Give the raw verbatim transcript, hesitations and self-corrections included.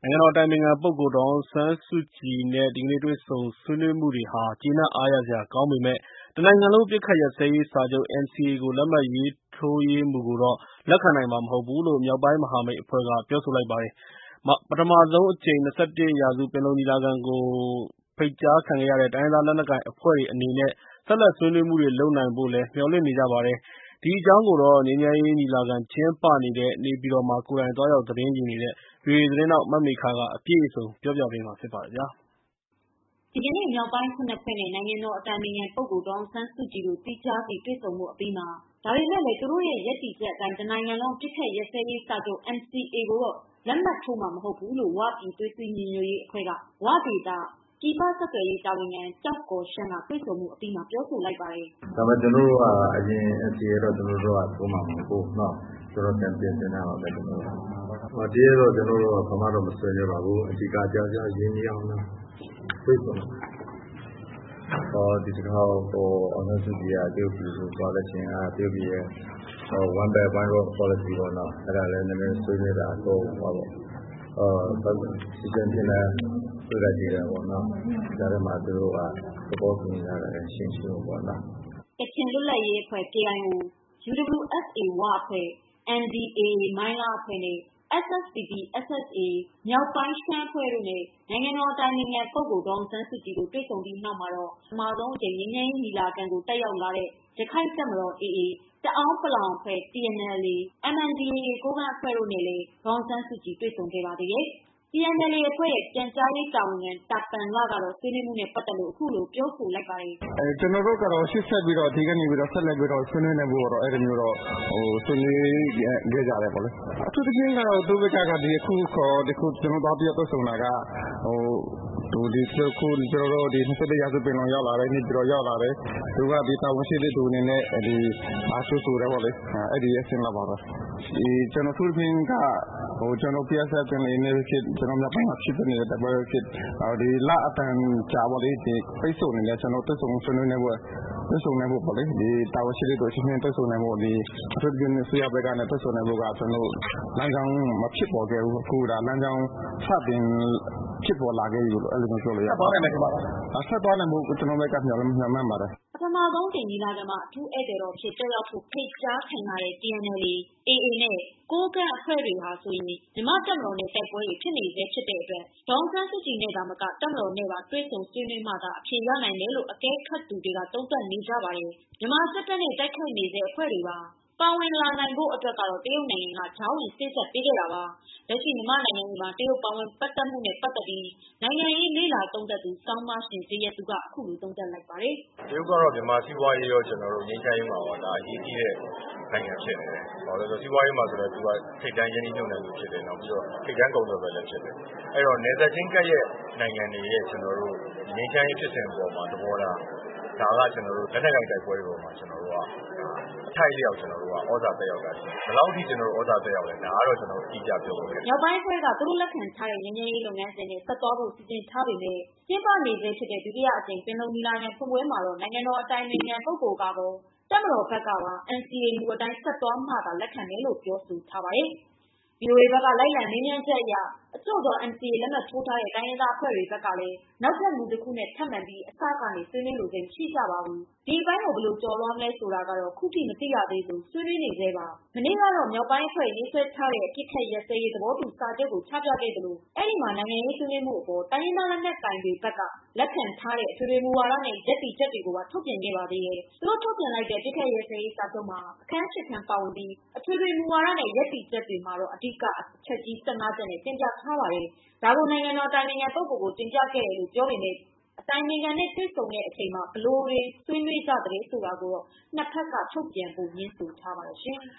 နိုင်ငံတော်အတိုင်ပင်ခံပုဂ္ဂိုလ်ဒေါ်အောင်ဆန်းစုကြည်နဲ့ဒီကနေ့တွေ့ဆုံဆွေးနွေးမှုတွေဟာကျေနပ်အားရစရာကောင်းပေမဲ့ တနိုင်ငံလုံးအပစ်အခတ်ရပ်စဲရေးစာချုပ် N C A ကိုလက်မှတ်ရေးထိုးရေးမူကိုတော့လက်ခံနိုင်မှာမဟုတ်ဘူးလို့ မြောက်ပိုင်းမဟာမိတ်အဖွဲ့က ပြောဆိုလိုက်ပါတယ်။ ပထမဆုံးအကြိမ် ၂၁ ရာစုပင်လုံညီလာခံကိုဖိတ်ကြားခံခဲ့ရတဲ့ တိုင်းရင်းသားလက်နက်ကိုင်အဖွဲ့တွေအနေနဲ့ ဆက်လက်ဆွေးနွေးမှုတွေလုပ်နိုင်ဖို့လည်း မျှော်လင့်နေကြပါတယ်။ ဒီအကြောင်း ငြိမ်းချမ်းရေးညီလာခံကျင်းပနေတဲ့ နေပြည်တော်မှာ ကိုယ်တိုင်သွားရောက်သတင်းယူနေတဲ့ ဗွီအိုအေသတင်းထောက်မမေခက အပြည့်အစုံပြောပြပေးမှာဖြစ်ပါတယ်။ဒီကနေ့မြောက်ပိုင်း၇ဖွဲ့နဲ့နိုင်ငံတော်အတိုင်ပင်ခံပုဂ္ဂိုလ်ဒေါ်အောင်ဆန်းစုကြည်တို့သီးခြားစီတွေ့ဆုံမှုအပြီးမှာဒါပေမဲ့လည်းသူတို့ရဲ့ရပ်တည်ချက်အတိုင်းတနိုင်ငံလုံးပစ်ခတ်ရပ်စဲရေးစာချုပ် N C A ကိုတော့လက်မှတ်ထိုးမှာမဟုတ်ဘူးလို့ဝပြည်သွေးစည်းညီညွတ်ရေးအဖွဲ့ကဝဒေသပြည်ပဆက်သွယ်ရေးတာဝန်ခံကျောက်ကော်ရှမ်းကတွေ့ဆုံမှုအပြီးမှာပြောဆိုလိုက်ပါတယ်။ဒါပေမဲ့ကျွန်တော်တို့ကအရင် N C A တော့ကျွန်တော်တို့ကထိုးမှာမဟုတ်ဘူးเนาะကျွန်တော်ပြန်ပြင်နေတာပါပဲကျွန်တော်တို့ဟောဒီတော့ကျွန်တော်တို့ကဘာမှတော့မဆွေးနွေးပါဘူးအဓိကအကြောင်းကြောင့်ရင်းနှီးအောင်နော်တွေ့ဆုံဟောဒီတစ်ခါဟိုအောင်ဆန်းစုကြည်ကတရုတ်ပြည်ကိုသွားတဲ့ချိန်ကတရုတ်ပြည်ရဲ့ဟို one belt one road policy ပေါ့နော်အဲ့ဒါလည်းနည်းနည်းဆွေးနွေးတာတော့ဟောပေါ့အာစီစဉ်တင်တဲ့တွေ့ရကြတယ်ပေါ့နော်ဒါလည်းမှသူတို့ကသဘောတူညီတာရှင်းရှင်းပေါ့နော်ကချင်လွတ်လပ်ရေးအဖွဲ့ K I O U W S A ဝအဖွဲ့ N D A A မိုင်းလားအဖွဲ့နဲ့ S S P P S S A မြောက်ပိုင်းရှမ်းအဖွဲ့တို့နဲ့နိုင်ငံတော်အတိုင်ပင်ခံပုဂ္ဂိုလ်ဒေါ်အောင်ဆန်းစုကြည်တို့တွေ့ဆုံပြီးနောက်မှာတော့ပထမဆုံးအကြိမ်ငြိမ်းချမ်းရေးညီလာခံကိုတက်ရောက်လာတဲ့ရခိုင်တပ်မတော် A A တအောင်းပလောင်အဖွဲ့ T N L A M N D A A ကိုးကန့်အဖွဲ့တို့နဲ့လည်းဒေါ်အောင်ဆန်းစုကြည်တွေ့ဆုံခဲ့ပါသေးတယ်။ T N L A အဖွဲ့ရဲ့ပြန်ကြားရေးတာဝန်ခံတာပန်လကတော့ဆွေးနွေးမှုနဲ့ပတ်သက်လို့အခုလိုပြောဆိုလိုက်ပါတယ်။အဲကျွန်တော်တို့ကတော့ရှေ့ဆက်ပြီးတော့ဒီကနေပြီးတော့ဆက်လက်ပြီးတော့ဆွေးနွေးနေဖို့တော့အဲ့ဒီမျိုးတော့ဟိုဆွေးနွေးခဲ့ကြတယ်ပေါ့လေ။အထူးသဖြင့်ကတော့သူ့ဘက်ကဒီအခုခေါ်ဒီခုကျွန်တော်တို့ပြတ်ဆုံတာကဟိုသူဒီခုကျွန်တော်တို့ဒီ၂၁ရာစုပင်လုံရောက်လာတယ်နေပြီးတော့ရောက်လာတယ်သူကဒီတာဝန်ရှိတဲ့သူအနေနဲ့ဒီအားဆိုးဆိုးတယ်ပေါ့လေအဲ့ဒီအဆင့်လာပါတော့ဒီကျွန်တော်သူ့ဘင်းကဟိုကျွန်တော် P S F တင်နေနေဖြစ်ကျွန်တော်များပိုင်းမှာဖြစ်နေတဲ့တပွဲဖြစ်ဒီလာအတန်ကြာပေါ့လေဒီပိတ်ဆို့နေတဲ့ကျွန်တော်တက်ဆုံဆွေးနွေးနေဖို့တက်ဆုံနေဖို့ပေါ့လေဒီတာဝန်ရှိတဲ့သူချင်းတက်ဆုံနေဖို့ဒီအထူးသဖြင့်ဆွေးရဘက်ကနဲ့တက်ဆုံနေဖို့ကကျွန်တော်လမ်းကြောင်းမဖြစ်ပေါ်ခဲ့ဘူးအခုဒါလမ်းကြောင်းစတင်ဖြစ်ပေါ်လာခဲ့ပြီလို့အဲ့လိုမျိုးပြောလို့ရပါတယ်။ဆက်သွားနိုင်ဖို့ကျွန်တော်ဘက်ကမျှော်လင့်မျှော်မှန်းပါတယ်။ပထမဆုံးတင်ညီလာခံမှာအထူးဧည့်သည်တော်ဖြစ်တက်ရောက်ဖို့ဖိတ်ကြားခံရတဲ့ T N L A A A နဲ့ကိုးကန့်အဖွဲ့တွေဟာဆိုရင်မြန်မာတပ်မတော်နဲ့တိုက်ပွဲတွေဖြစ်နေသေးဖြစ်တဲ့အတွက်ဒေါ်အောင်ဆန်းစုကြည်နဲ့ဒါမကတပ်မတော်နဲ့ပါတွေ့ဆုံဆွေးနွေးမှသာအဖြေရနိုင်တယ်လို့အကဲခတ်သူတွေကသုံးသပ်နေကြပါတယ်။မြန်မာစစ်တပ်နဲ့တိုက်ခိုက်နေတဲ့အဖွဲ့တွေပါပါဝင်လာနိုင်ဖို့အတွက်ကတော့တရုတ်နိုင်ငံကဂျောင်းဝင်စေ့စပ်ပေးခဲ့တာပါ။လက်ရှိမြန်မာနိုင်ငံမှာတရုတ်ပါဝင်ပတ်သက်မှုနဲ့ပတ်သက်ပြီးနိုင်ငံရေးလေ့လာသုံးသပ်သူစောင်းမရှင်ဇေယျသူကအခုလိုသုံးသပ်လိုက်ပါတယ်။တရုတ်ကတော့မြန်မာစီးပွားရေးရောကျွန်တော်တို့ငြိမ်းချမ်းရေးမှာပါဒါအရေးကြီးတဲ့နိုင်ငံဖြစ်နေတယ်။ဘာလို့လဲဆိုစီးပွားရေးမှာဆိုတော့သူကထိပ်တန်းရင်းနှီးမြှုပ်နှံမှုဖြစ်တယ်နောက်ပြီးတော့ထိပ်တန်းကုန်သွယ်ပဲလည်းဖြစ်တယ်။အဲ့တော့နယ်စပ်ချင်းကပ်ရဲ့နိုင်ငံတွေရဲ့ကျွန်တော်တို့ငြိမ်းချမ်းရေးဖြစ်စဉ်ပေါ်မှာသဘောထားဒါကကျွန်တော်တို့လက်နက်ကိုင်တိုက်ပွဲတွေပေါ်မှာကျွန်တော်တို့ကအထိုက်လျောက်ကျွန်တော်တို့ကဩဇာတက်ရောက်တာရှိတယ်။ဘယ်လောက်ထိကျွန်တော်တို့ဩဇာတက်ရောက်လဲဒါကတော့ကျွန်တော်တို့အကြည့်ပြောလို့ရတယ်။နောက်ပိုင်းဖွဲ့ကသူတို့လက်ခံထားတဲ့ငြိမ်းချမ်းရေးလုပ်ငန်းစဉ်နဲ့ဆက်သွားဖို့စီစဉ်ထားပေမဲ့ကျင်းပနေသေးဖြစ်တဲ့ဒုတိယအကြိမ်ပင်လုံညီလာခံဖွင့်ပွဲမှာတော့နိုင်ငံတော်အတိုင်ပင်ခံပုဂ္ဂိုလ်ကကောတပ်မတော်ဘက်ကပါ N C A မူအတိုင်းဆက်သွားမှသာလက်ခံမယ်လို့ပြောဆိုထားပါတယ်။ V O A ဘက်ကလိုက်လံမေးမြန်းချက်အရအချို့သော N C A လက်မှတ်ထိုးထားတဲ့တိုင်းရင်းသားအဖွဲ့တွေဘက်ကလည်းနောက်ထပ်မူတစ်ခုနဲ့ထပ်မံပြီးအစကနေဆွေးနွေးလိုခြင်းမရှိကြပါဘူး။ဒီအပိုင်းကိုဘယ်လိုကျော်လွှားမလဲဆိုတာကတော့ခုထိမသိရသေးဘူးဆွေးနွေးနေသေးပါ။မနေ့ကတော့မြောက်ပိုင်းအဖွဲ့ရေးဆွဲထားတဲ့အပစ်ခတ်ရပ်စဲရေးသဘောတူစာချုပ်ကိုချပြခဲ့တယ်လို့အဲ့ဒီမှာနိုင်ငံရေးဆွေးနွေးမှုအပေါ်တိုင်းရင်းသားလက်နက်ကိုင်တွေဘက်ကလက်ခံထားတဲ့အထွေထွေမူဝါဒနဲ့ရပ်တည်ချက်တွေကိုပါထုတ်ပြန်ခဲ့ပါသေးတယ်။သူတို့ထုတ်ပြန်လိုက်တဲ့အပစ်ခတ်ရပ်စဲရေးစာချုပ်မှာအခန်း ၈ ခန်းပါဝင်ပြီးအထွေထွေမူဝါဒနဲ့ရပ်တည်ချက်တွေမှာတော့အဓိကအချက်ကြီး၁၅ချက်နဲ့တင်ပြထားပါတယ်။ဒါကိုနိုင်ငံတော်တိုင်ပင်ခံပုဂ္ဂိုလ်ကိုတင်ပြခဲ့တယ်လို့ပြောပေမဲ့အတိုင်ပင်ခံနဲ့တွေ့ဆုံတဲ့အချိန်မှာဘလို့တွေဆွေးနွေးကြတယ်ဆိုတာကိုတော့နှစ်ဖက်ကထုတ်ပြန်ဖို့ညွှန်ဆိုထားပါတယ်ရှင်။